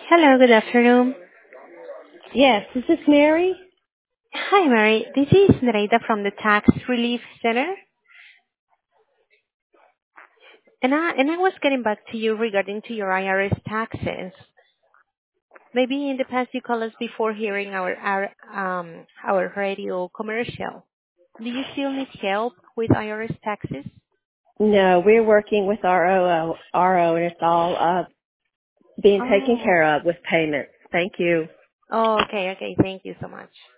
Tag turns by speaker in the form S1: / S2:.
S1: Hello, good afternoon.
S2: Yes, is this Mary?
S1: Hi, Mary. This is Nereida from the Tax Relief Center, and I was getting back to you regarding to your IRS taxes. Maybe in the past you called us before hearing our radio commercial. Do you still need help with IRS taxes?
S2: No, we're working with RO, and it's all being taken
S1: Oh,
S2: care of with payments. Thank you.
S1: oh, okay, okay. Thank you so much.